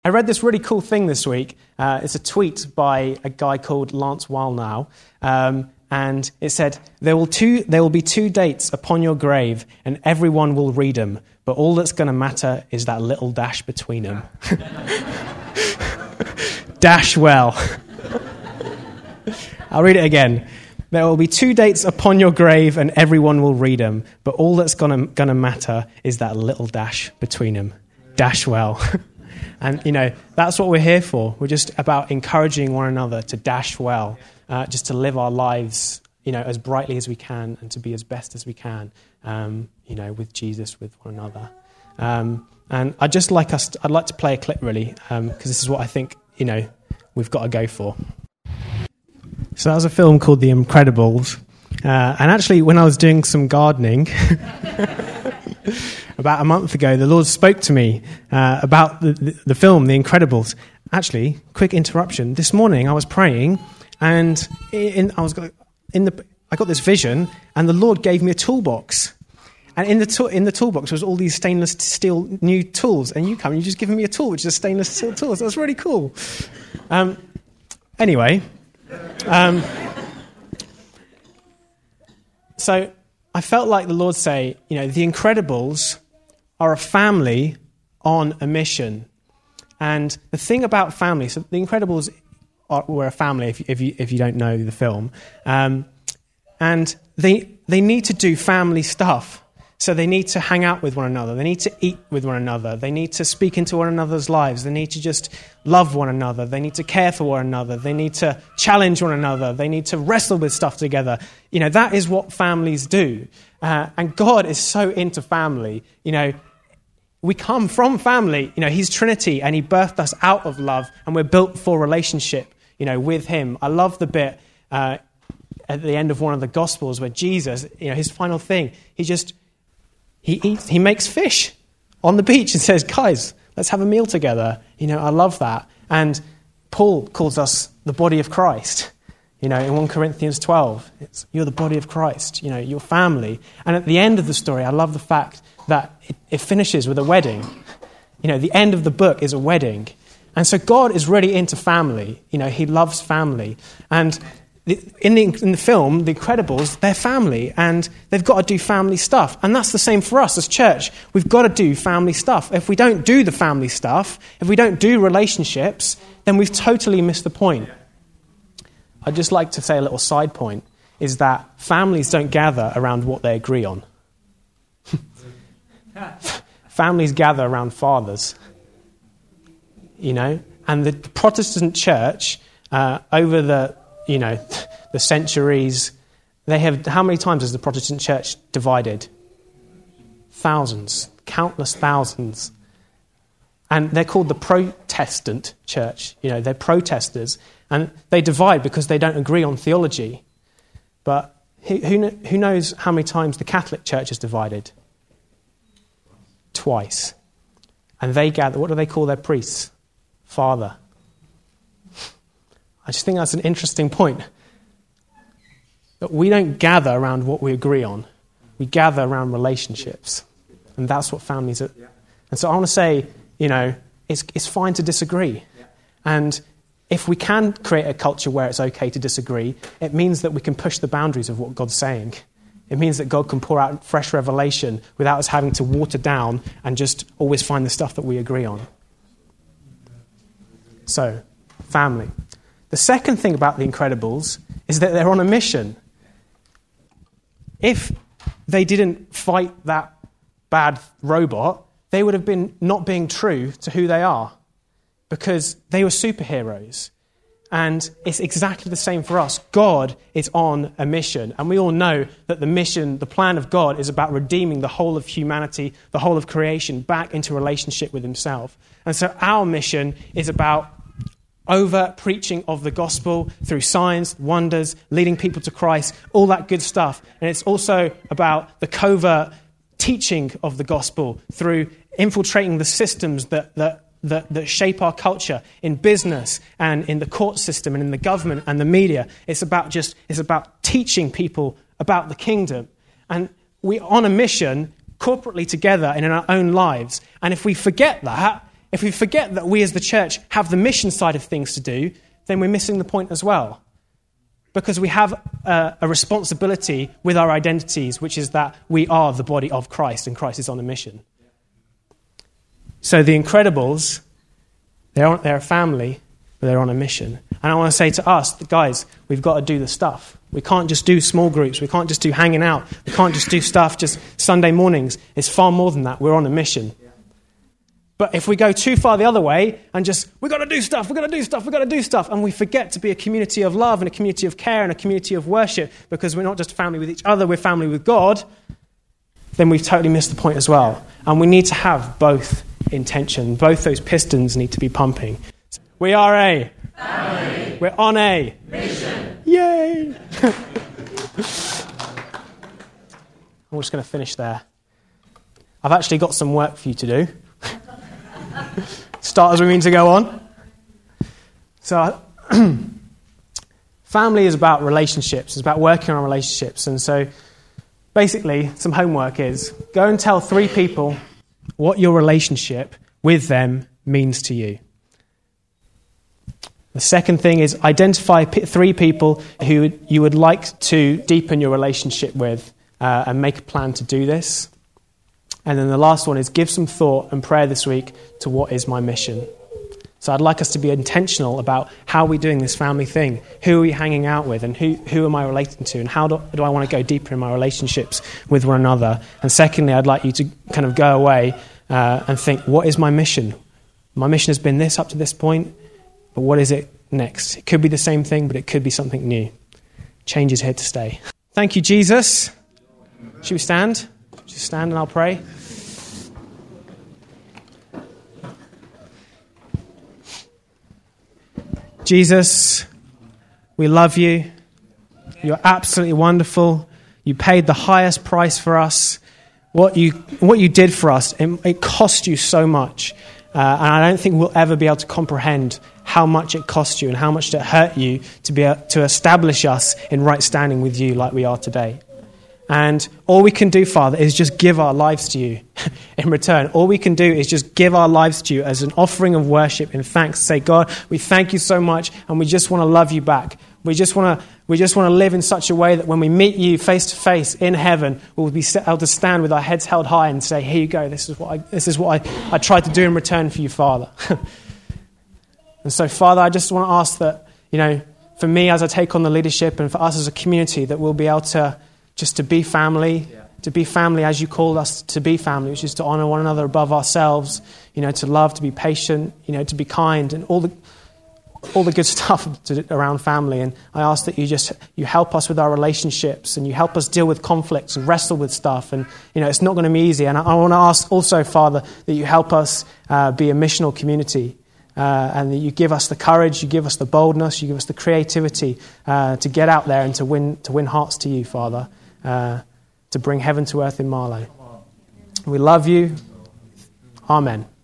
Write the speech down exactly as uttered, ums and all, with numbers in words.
I read this really cool thing this week. Uh, it's a tweet by a guy called Lance Wallnau, um, and it said, there will, two, there will be two dates upon your grave, and everyone will read them, but all that's going to matter is that little dash between them. Dash well. I'll read it again. There will be two dates upon your grave, and everyone will read them, but all that's going to matter is that little dash between them. Dash well. And, you know, that's what we're here for. We're just about encouraging one another to dash well, uh, just to live our lives, you know, as brightly as we can and to be as best as we can, um, you know, with Jesus, with one another. Um, and I'd just like us, to, I'd like to play a clip, really, because um, this is what I think, you know, we've got to go for. So that was a film called The Incredibles. Uh, and actually, when I was doing some gardening... About a month ago, the Lord spoke to me uh, about the, the, the film, The Incredibles. Actually, quick interruption. This morning, I was praying, and in, I was in the. I got this vision, and the Lord gave me a toolbox. And in the to, in the toolbox was all these stainless steel new tools. And you come, and you just given me a tool, which is a stainless steel tool. So that's really cool. Um, anyway, um, so I felt like the Lord say, you know, The Incredibles are a family on a mission. And the thing about family, so The Incredibles are, were a family, if, if you if you don't know the film, um, and they they need to do family stuff. So they need to hang out with one another. They need to eat with one another. They need to speak into one another's lives. They need to just love one another. They need to care for one another. They need to challenge one another. They need to wrestle with stuff together. You know, that is what families do. Uh, and God is so into family. You know, we come from family. You know, He's Trinity, and He birthed us out of love, and we're built for relationship, you know, with Him. I love the bit uh, at the end of one of the Gospels where Jesus, you know, His final thing, He just... He eats, he makes fish on the beach and says, guys, let's have a meal together. You know, I love that. And Paul calls us the body of Christ. You know, in First Corinthians twelve, it's, you're the body of Christ, you know, your family. And at the end of the story, I love the fact that it, it finishes with a wedding. You know, the end of the book is a wedding. And so God is really into family. You know, He loves family. And In the, in the film, The Incredibles, they're family, and they've got to do family stuff. And that's the same for us as church. We've got to do family stuff. If we don't do the family stuff, if we don't do relationships, then we've totally missed the point. I'd just like to say a little side point, is that families don't gather around what they agree on. Families gather around fathers. You know? And the Protestant church, uh, over the... you know, the centuries, they have, how many times has the Protestant church divided? Thousands, countless thousands. And they're called the Protestant church. You know, they're protesters. And they divide because they don't agree on theology. But who, who, who knows how many times the Catholic church is divided? Twice. And they gather, what do they call their priests? Father. I just think that's an interesting point. That we don't gather around what we agree on. We gather around relationships. And that's what families are. And so I want to say, you know, it's it's fine to disagree. And if we can create a culture where it's okay to disagree, it means that we can push the boundaries of what God's saying. It means that God can pour out fresh revelation without us having to water down and just always find the stuff that we agree on. So, family. The second thing about The Incredibles is that they're on a mission. If they didn't fight that bad robot, they would have been not being true to who they are, because they were superheroes. And it's exactly the same for us. God is on a mission. And we all know that the mission, the plan of God, is about redeeming the whole of humanity, the whole of creation, back into relationship with Himself. And so our mission is about over preaching of the gospel through signs, wonders, leading people to Christ, all that good stuff. And it's also about the covert teaching of the gospel through infiltrating the systems that, that, that, that shape our culture in business and in the court system and in the government and the media. It's about just, it's about teaching people about the kingdom. And we're on a mission corporately together and in our own lives. And if we forget that, if we forget that we as the church have the mission side of things to do, then we're missing the point as well. Because we have a, a responsibility with our identities, which is that we are the body of Christ and Christ is on a mission. So the Incredibles, they're, on, they're a family, but they're on a mission. And I want to say to us, guys, we've got to do the stuff. We can't just do small groups. We can't just do hanging out. We can't just do stuff just Sunday mornings. It's far more than that. We're on a mission. But if we go too far the other way and just, we've got to do stuff, we've got to do stuff, we've got to do stuff, and we forget to be a community of love and a community of care and a community of worship because we're not just family with each other, we're family with God, then we've totally missed the point as well. And we need to have both intention. Both those pistons need to be pumping. We are a family. We're on a mission. Yay! I'm just going to finish there. I've actually got some work for you to do. Start as we mean to go on. So, family is about relationships. It's about working on relationships. And so, basically, some homework is go and tell three people what your relationship with them means to you. The second thing is identify p- three people who you would like to deepen your relationship with uh, and make a plan to do this. And then the last one is give some thought and prayer this week to what is my mission. So I'd like us to be intentional about how we're doing this family thing. Who are we hanging out with and who, who am I relating to and how do, do I want to go deeper in my relationships with one another? And secondly, I'd like you to kind of go away uh, and think, what is my mission? My mission has been this up to this point, but what is it next? It could be the same thing, but it could be something new. Change is here to stay. Thank you, Jesus. Should we stand? Just stand and I'll pray. Jesus, we love you. You're absolutely wonderful. You paid the highest price for us. What you what you did for us, it, it cost you so much. Uh, and I don't think we'll ever be able to comprehend how much it cost you and how much it hurt you to be able to establish us in right standing with you like we are today. And all we can do, Father, is just give our lives to you in return. All we can do is just give our lives to you as an offering of worship and thanks. Say, God, we thank you so much, and we just want to love you back. We just want to we just want to live in such a way that when we meet you face to face in heaven, we'll be able to stand with our heads held high and say, here you go, this is what I, this is what I, I tried to do in return for you, Father. And so, Father, I just want to ask that, you know, for me as I take on the leadership and for us as a community, that we'll be able to just to be family, yeah. to be family as you called us to be family, which is to honor one another above ourselves, you know, to love, to be patient, you know, to be kind, and all the all the good stuff to, around family. And I ask that you just you help us with our relationships, and you help us deal with conflicts and wrestle with stuff. And you know, it's not going to be easy. And I, I want to ask also, Father, that you help us uh, be a missional community. Uh, and that you give us the courage, you give us the boldness, you give us the creativity uh, to get out there and to win to win hearts to you, Father, uh, to bring heaven to earth in Marlow. We love you. Amen.